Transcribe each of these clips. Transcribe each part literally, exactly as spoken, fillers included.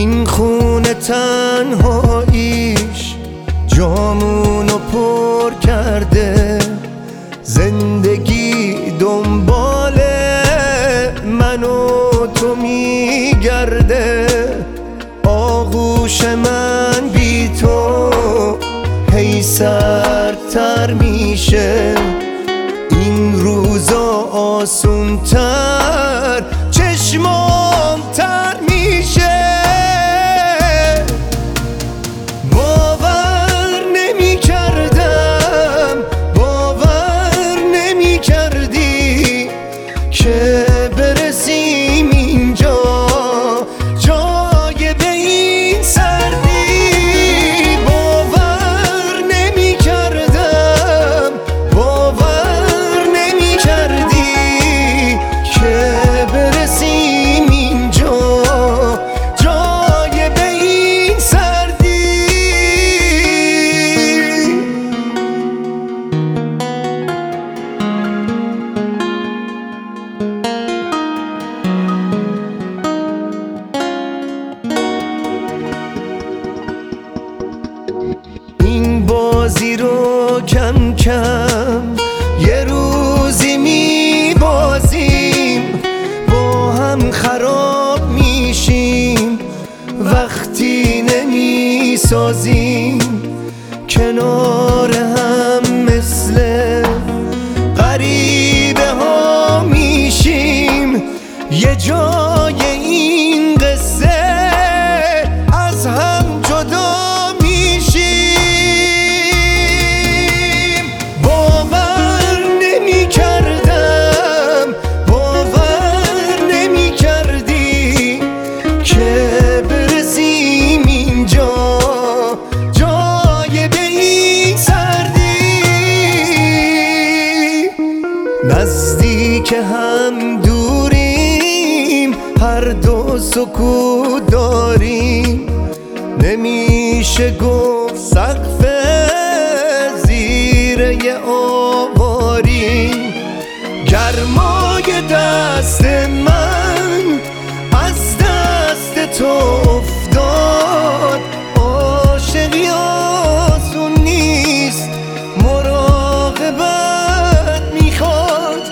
این خونه تنهاییش جامونو پر کرده، زندگی دنبال من و تو میگرده. آغوش من بی تو هی سردتر میشه، این روزا آسونتر چشمام تر میشه. باور نمی کردم، باور نمی کردی که برسیم اینجا، جای به این سردی. باور نمی کردم، باور نمی کردی که برسیم اینجا، جای به این سردی. این بازی رو کم کم یه روزی میبازیم، با هم خراب میشیم وقتی نمیسازیم. کنار هم مثل غریبه ها میشیم، یه جای این قصه از هم جدا میشیم. باور نمی کردم، باور نمی کردی که برسیم اینجا، جای به این سردی. نزدیک هم دوریم، هر دو سکوت داریم، نمیشه گفت سقف زیر یه آواریم. گرمای دست من از دست تو افتاد، عاشقی آسون نیست، مراقبت میخواد.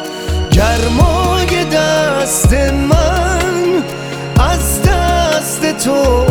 گرمای دست من از دست تو